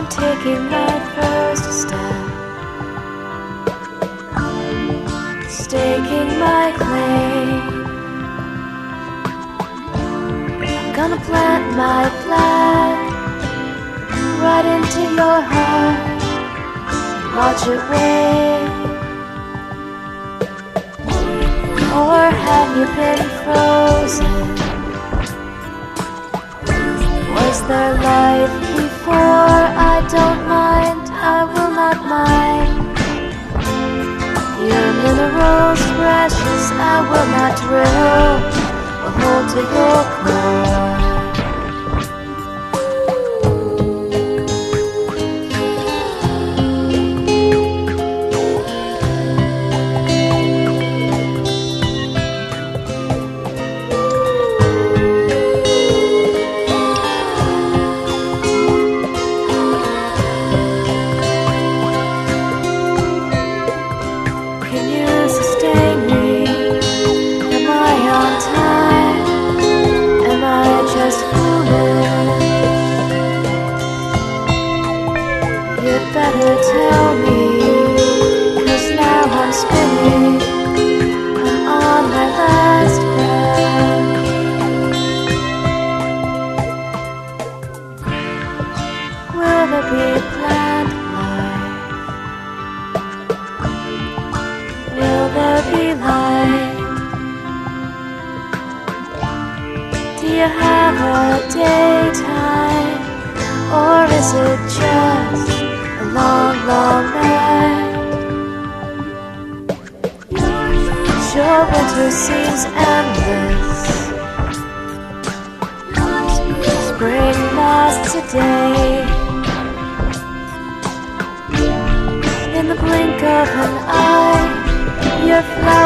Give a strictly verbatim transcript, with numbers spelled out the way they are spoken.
I'm taking my first step, staking my claim. I'm gonna plant my flag right into your heart, watch it wave. Or have you been frozen? Was there life before? I don't mind, I will not mind. Your minerals precious, I will not drill or hold to your core. You'd better tell me, 'cause now I'm spinning, I'm on my last breath. Will there be plant life? Will there be light? Do you have a daytime, or is it just long, long night? Sure, winter seems endless. Spring lasts a day. In the blink of an eye, your flower